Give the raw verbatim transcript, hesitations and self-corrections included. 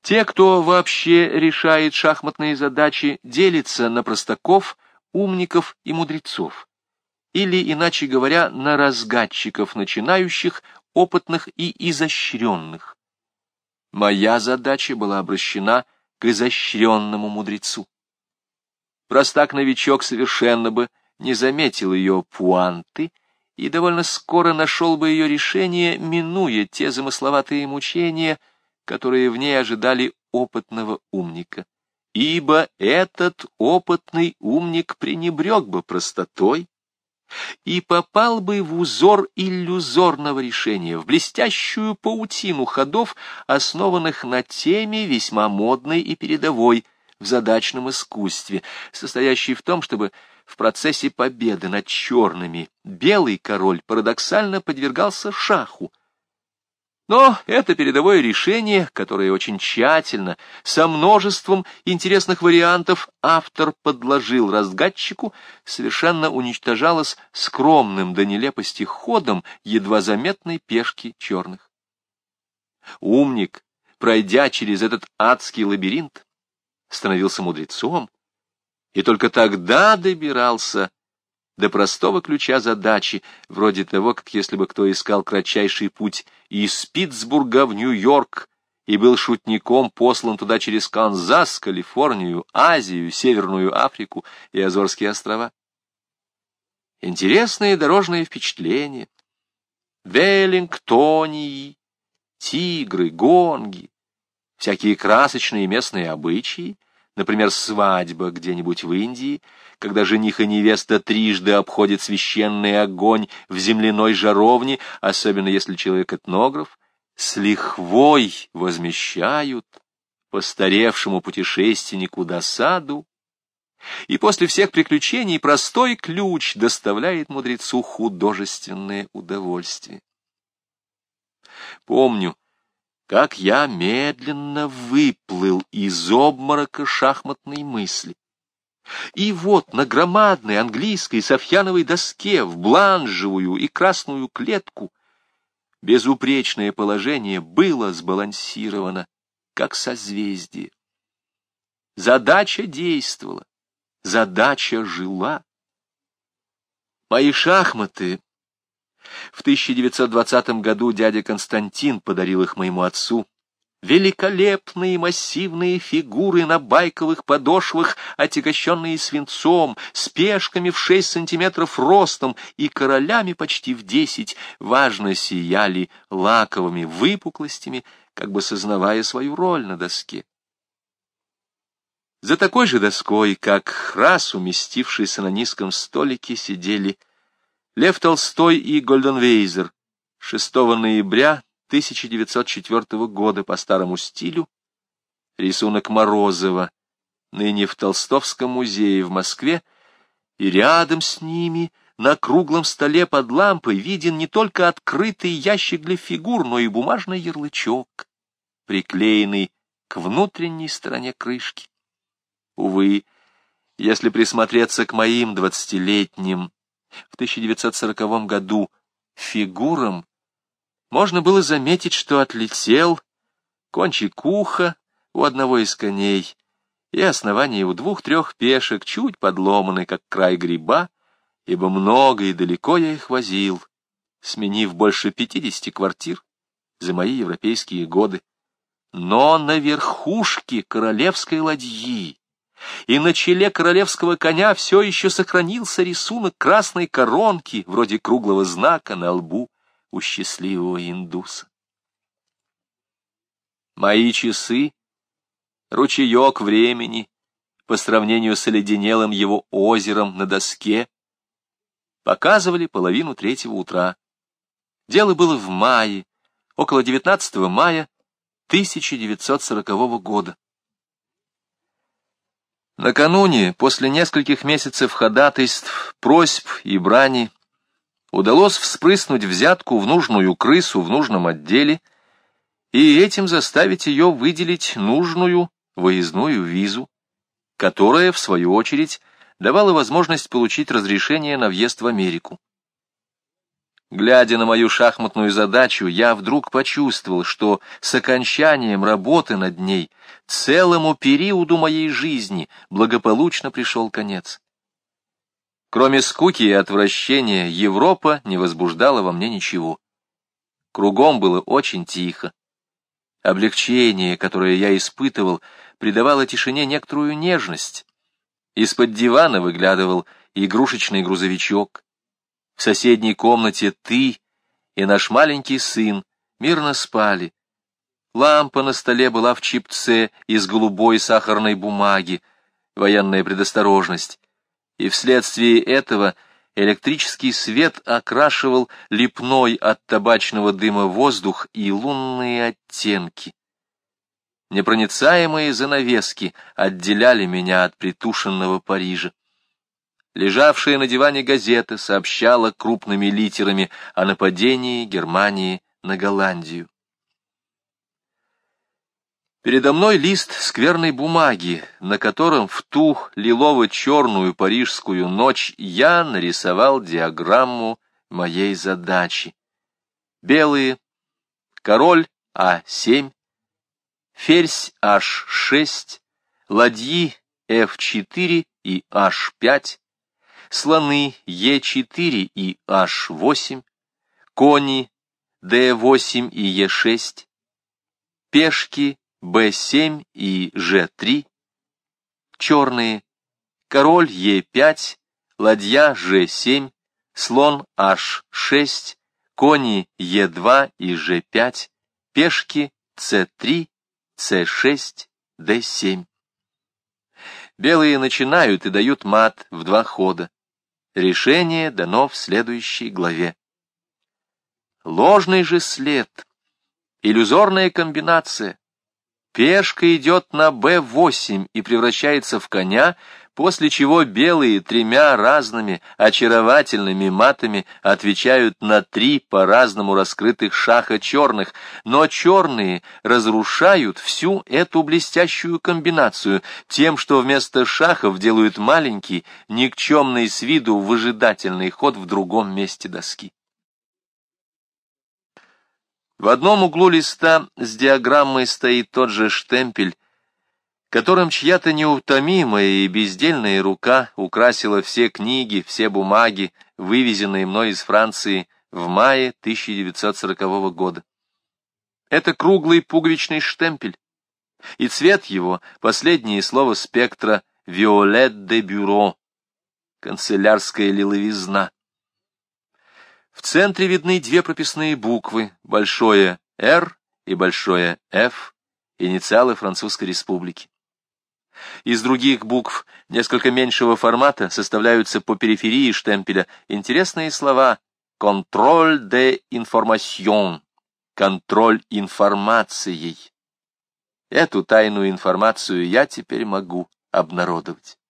Те, кто вообще решает шахматные задачи, делятся на простаков, умников и мудрецов, или, иначе говоря, на разгадчиков начинающих, опытных и изощренных. Моя задача была обращена к изощренному мудрецу. Простак-новичок совершенно бы не заметил ее пуанты и довольно скоро нашел бы ее решение, минуя те замысловатые мучения, которые в ней ожидали опытного умника. Ибо этот опытный умник пренебрег бы простотой и попал бы в узор иллюзорного решения, в блестящую паутину ходов, основанных на теме весьма модной и передовой в задачном искусстве, состоящей в том, чтобы в процессе победы над черными белый король парадоксально подвергался шаху. Но это передовое решение, которое очень тщательно, со множеством интересных вариантов автор подложил разгадчику, совершенно уничтожалось скромным до нелепости ходом едва заметной пешки черных. Умник, пройдя через этот адский лабиринт, становился мудрецом, и только тогда добирался до простого ключа задачи, вроде того, как если бы кто искал кратчайший путь из Питтсбурга в Нью-Йорк и был шутником послан туда через Канзас, Калифорнию, Азию, Северную Африку и Азорские острова. Интересные дорожные впечатления, Веллингтонии, тигры, гонги, всякие красочные местные обычаи, например, свадьба где-нибудь в Индии, когда жених и невеста трижды обходят священный огонь в земляной жаровне, особенно если человек этнограф, с лихвой возмещают постаревшему путешественнику досаду, и после всех приключений простой ключ доставляет мудрецу художественное удовольствие. Помню, как я медленно выплыл из обморока шахматной мысли. И вот на громадной английской софьяновой доске в бланжевую и красную клетку безупречное положение было сбалансировано, как созвездие. Задача действовала, задача жила. Мои шахматы... В тысяча девятьсот двадцатом году дядя Константин подарил их моему отцу. Великолепные массивные фигуры на байковых подошвах, отягощенные свинцом, с пешками в шесть сантиметров ростом и королями почти в десять, важно сияли лаковыми выпуклостями, как бы сознавая свою роль на доске. За такой же доской, как раз уместившийся на низком столике, сидели Лев Толстой и Гольденвейзер шестого ноября тысяча девятьсот четвёртого года по старому стилю, рисунок Морозова, ныне в Толстовском музее в Москве, и рядом с ними на круглом столе под лампой виден не только открытый ящик для фигур, но и бумажный ярлычок, приклеенный к внутренней стороне крышки. Увы, если присмотреться к моим двадцатилетним в тысяча девятьсот сороковом году фигурам, можно было заметить, что отлетел кончик уха у одного из коней, и основание у двух-трех пешек чуть подломаны, как край гриба, ибо много и далеко я их возил, сменив больше пятидесяти квартир за мои европейские годы. Но на верхушке королевской ладьи и на челе королевского коня все еще сохранился рисунок красной коронки, вроде круглого знака на лбу у счастливого индуса. Мои часы, ручеек времени, по сравнению с оледенелым его озером на доске, показывали половину третьего утра. Дело было в мае, около девятнадцатого мая тысяча девятьсот сорокового года. Накануне, после нескольких месяцев ходатайств, просьб и брани, удалось вспрыснуть взятку в нужную крысу в нужном отделе и этим заставить ее выделить нужную выездную визу, которая, в свою очередь, давала возможность получить разрешение на въезд в Америку. Глядя на мою шахматную задачу, я вдруг почувствовал, что с окончанием работы над ней целому периоду моей жизни благополучно пришел конец. Кроме скуки и отвращения, Европа не возбуждала во мне ничего. Кругом было очень тихо. Облегчение, которое я испытывал, придавало тишине некоторую нежность. Из-под дивана выглядывал игрушечный грузовичок. В соседней комнате ты и наш маленький сын мирно спали. Лампа на столе была в чипце из голубой сахарной бумаги, военная предосторожность, и вследствие этого электрический свет окрашивал липной от табачного дыма воздух и лунные оттенки. Непроницаемые занавески отделяли меня от притушенного Парижа. Лежавшая на диване газета сообщала крупными литерами о нападении Германии на Голландию. Передо мной лист скверной бумаги, на котором в ту лилово-черную парижскую ночь я нарисовал диаграмму моей задачи. Белые, король а семь, ферзь аш шесть, ладьи эф четыре и аш пять, слоны е четыре и аш восемь, кони дэ восемь и е шесть, пешки бэ семь и жэ три, черные, король е пять, ладья жэ семь, слон аш шесть, кони е два и жэ пять, пешки цэ три, цэ шесть, дэ семь. Белые начинают и дают мат в два хода. Решение дано в следующей главе. Ложный же след, иллюзорная комбинация. Пешка идет на бэ восемь и превращается в коня, после чего белые тремя разными очаровательными матами отвечают на три по-разному раскрытых шаха черных, но черные разрушают всю эту блестящую комбинацию тем, что вместо шахов делают маленький, никчемный с виду выжидательный ход в другом месте доски. В одном углу листа с диаграммой стоит тот же штемпель, которым чья-то неутомимая и бездельная рука украсила все книги, все бумаги, вывезенные мной из Франции в мае тысяча девятьсот сорокового года. Это круглый пуговичный штемпель, и цвет его — последнее слово спектра «Виолет де Бюро», канцелярская лиловизна. В центре видны две прописные буквы, большое «Р» и большое «Ф», инициалы Французской Республики. Из других букв несколько меньшего формата составляются по периферии штемпеля интересные слова «контроль де информацион», «контроль информацией». Эту тайную информацию я теперь могу обнародовать.